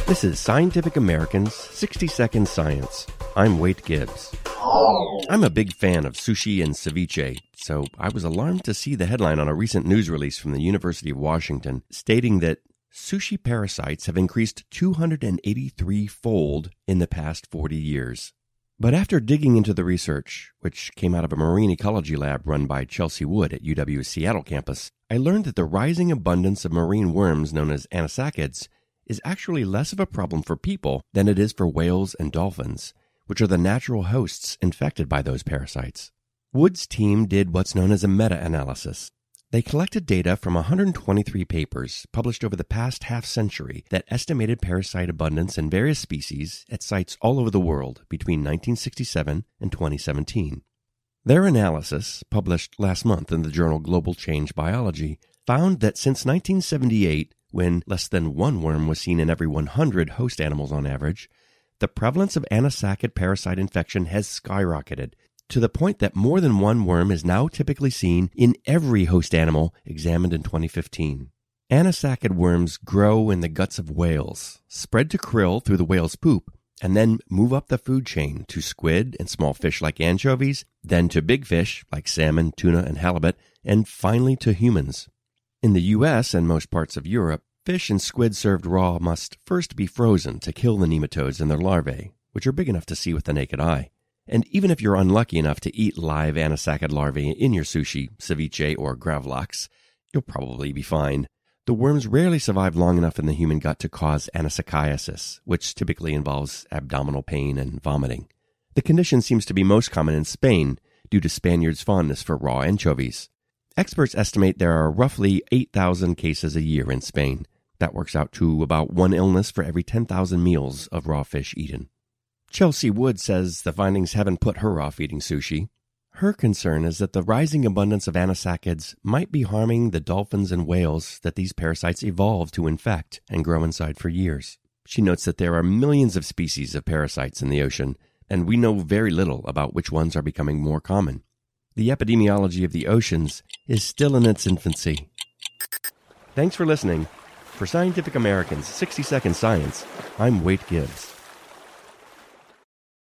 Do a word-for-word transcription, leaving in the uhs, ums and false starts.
This is Scientific American's sixty second Science. I'm Wade Gibbs. I'm a big fan of sushi and ceviche, so I was alarmed to see the headline on a recent news release from the University of Washington stating that sushi parasites have increased two hundred eighty-three-fold in the past forty years. But after digging into the research, which came out of a marine ecology lab run by Chelsea Wood at U W's Seattle campus, I learned that the rising abundance of marine worms known as anisakids is actually less of a problem for people than it is for whales and dolphins, which are the natural hosts infected by those parasites. Wood's team did what's known as a meta-analysis. They collected data from one hundred twenty-three papers published over the past half-century that estimated parasite abundance in various species at sites all over the world between nineteen sixty-seven and twenty seventeen. Their analysis, published last month in the journal Global Change Biology, found that since nineteen seventy-eight, when less than one worm was seen in every one hundred host animals on average, the prevalence of anisakid parasite infection has skyrocketed to the point that more than one worm is now typically seen in every host animal examined in twenty fifteen. Anisakid worms grow in the guts of whales, spread to krill through the whale's poop, and then move up the food chain to squid and small fish like anchovies, then to big fish like salmon, tuna, and halibut, and finally to humans. In the U S and most parts of Europe, fish and squid served raw must first be frozen to kill the nematodes and their larvae, which are big enough to see with the naked eye. And even if you're unlucky enough to eat live anisakid larvae in your sushi, ceviche, or gravlax, you'll probably be fine. The worms rarely survive long enough in the human gut to cause anisakiasis, which typically involves abdominal pain and vomiting. The condition seems to be most common in Spain due to Spaniards' fondness for raw anchovies. Experts estimate there are roughly eight thousand cases a year in Spain. That works out to about one illness for every ten thousand meals of raw fish eaten. Chelsea Wood says the findings haven't put her off eating sushi. Her concern is that the rising abundance of anisakids might be harming the dolphins and whales that these parasites evolved to infect and grow inside for years. She notes that there are millions of species of parasites in the ocean, and we know very little about which ones are becoming more common. The epidemiology of the oceans is still in its infancy. Thanks for listening. For Scientific American's sixty second Science, I'm Wade Gibbs.